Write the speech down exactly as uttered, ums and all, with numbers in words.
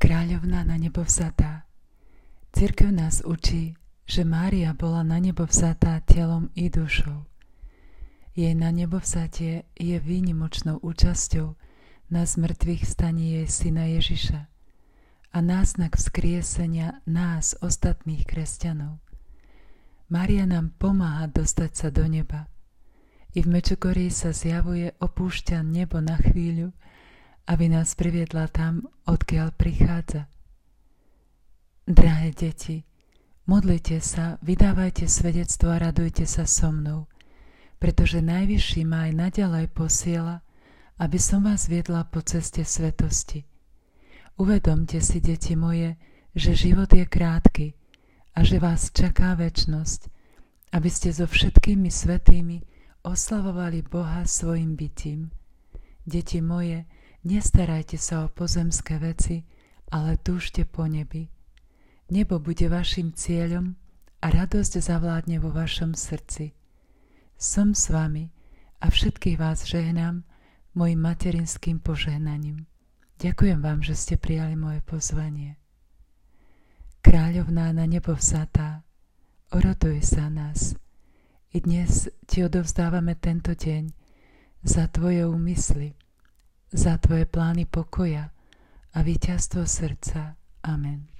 Kráľovná na nebo vzatá. Cirkev nás učí, že Mária bola na nebo vzatá telom i dušou. Jej na nebo vzatie je výnimočnou účasťou na zmrtvých staní jej syna Ježiša a náznak vzkriesenia nás, ostatných kresťanov. Mária nám pomáha dostať sa do neba. I v Mečugorí sa zjavuje, opúšťa nebo na chvíľu, aby nás priviedla tam, odkiaľ prichádza. Drahé deti, modlite sa, vydávajte svedectvo a radujte sa so mnou, pretože Najvyšší ma aj naďalej posiela, aby som vás viedla po ceste svetosti. Uvedomte si, deti moje, že život je krátky a že vás čaká večnosť, aby ste so všetkými svätými oslavovali Boha svojim bytím. Deti moje, nestarajte sa o pozemské veci, ale túžte po nebi. Nebo bude vašim cieľom a radosť zavládne vo vašom srdci. Som s vami a všetkých vás žehnám mojim materinským požehnaním. Ďakujem vám, že ste prijali moje pozvanie. Kráľovná na nebo vzatá, oroduj za nás. I dnes ti odovzdávame tento deň za tvoje úmysly, za tvoje plány pokoja a víťazstvo srdca. Amen.